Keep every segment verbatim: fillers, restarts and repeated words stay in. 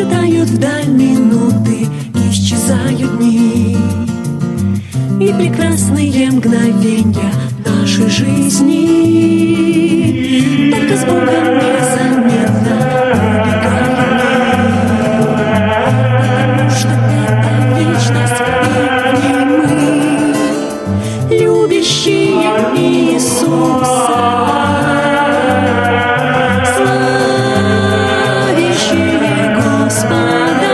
Улетают вдаль минуты, исчезают дни, и прекрасные мгновенья нашей жизни. Только с Богом незаметно убегаем, потому что это вечность, и мы, любящие Иисуса, славящие Господа,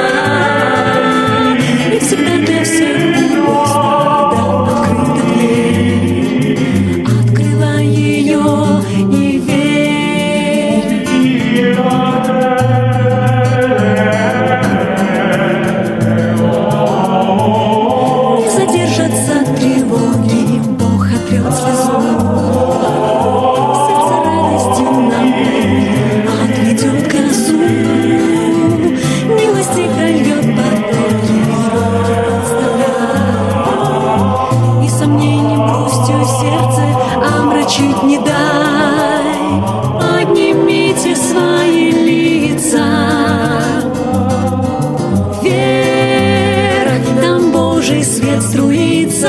и всегда для всех Господа открыта дверь. Открывай ее и верь. Не задержатся тревоги, Бог отрет слезу. Сердце радостью наполнит, отведет грозу. Милости прольет потоки, руки подставляй, и сомнением грустью сердце омрачить не дай. Поднимите свои лица вверх, там Божий свет струится,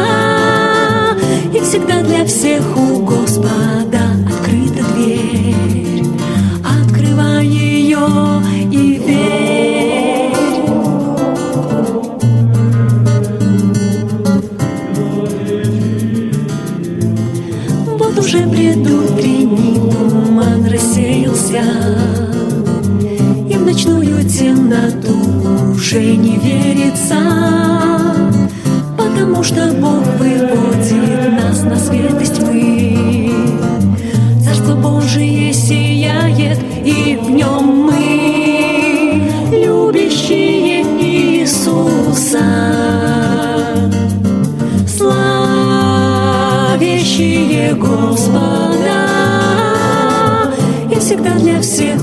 и всегда для всех у Господа открыта дверь. Открывай ее и верь. Вот уже предутренний туман рассеялся, и в ночную темноту уже не верится, потому что Бог выводит нас на свет из тьмы. Царство Божие сияет, и в нем мы, любящие Иисуса, славящие Господа, и всегда для всех